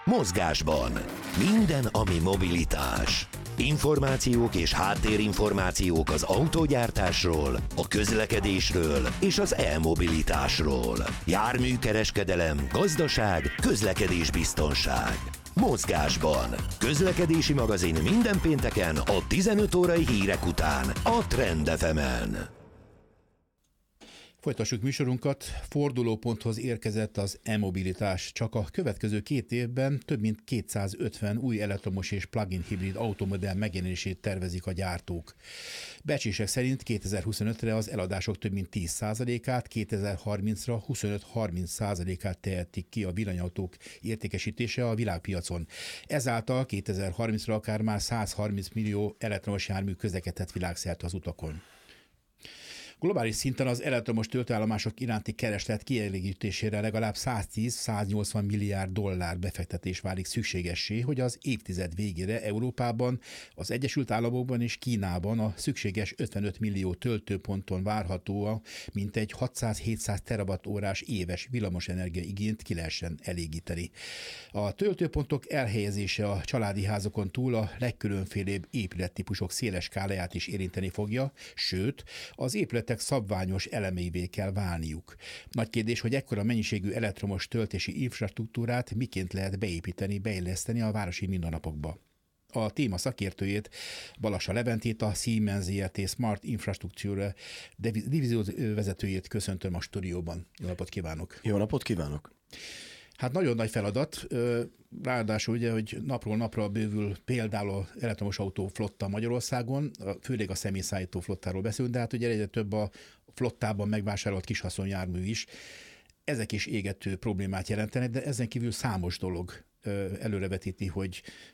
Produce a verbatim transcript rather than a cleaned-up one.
Mozgásban. Minden, ami mobilitás. Információk és háttérinformációk az autógyártásról, a közlekedésről és az e-mobilitásról. Járműkereskedelem, gazdaság, közlekedésbiztonság. Mozgásban. Közlekedési magazin minden pénteken a tizenöt órai hírek után a Trend ef emen. Folytassuk műsorunkat. Fordulóponthoz érkezett az e-mobilitás. Csak a következő két évben több mint kétszázötven új elektromos és plug-in hibrid automodell megjelenését tervezik a gyártók. Becslések szerint kétezer-huszonötre az eladások több mint tíz százalékát, kétezer-harmincra huszonöt-harminc százalékát tehetik ki a villanyautók értékesítése a világpiacon. Ezáltal kétezer-harmincra akár már százharminc millió elektromos jármű közlekedhet világszerte az utakon. Globális szinten az elektromos töltőállomások iránti kereslet kielégítésére legalább száztíz-száznyolcvan milliárd dollár befektetés válik szükségessé, hogy az évtized végére Európában, az Egyesült Államokban és Kínában a szükséges ötvenöt millió töltőponton várható mintegy hatszáz-hétszáz terawatt-órás éves villamosenergia igényt ki lehessen elégíteni. A töltőpontok elhelyezése a családi házakon túl a legkülönfélébb épülettípusok széles skáláját is érinteni fogja, sőt, az épület szabványos elemeivé kell válniuk. Nagy kérdés, hogy ekkora mennyiségű elektromos töltési infrastruktúrát miként lehet beépíteni, beilleszteni a városi mindennapokba. A téma szakértőjét, Balassa Leventét, a Siemens zé er té Smart Infrastructure divízió vezetőjét köszöntöm a stúdióban. Jó napot kívánok! Jó napot kívánok! Hát nagyon nagy feladat, ráadásul ugye, hogy napról napra bővül például az elektromos autó flotta Magyarországon, főleg a személyszállító flottáról beszélünk, de hát ugye egyre több a flottában megvásárolt kishaszonjármű is. Ezek is égető problémát jelentenek, de ezen kívül számos dolog előrevetíti, hogy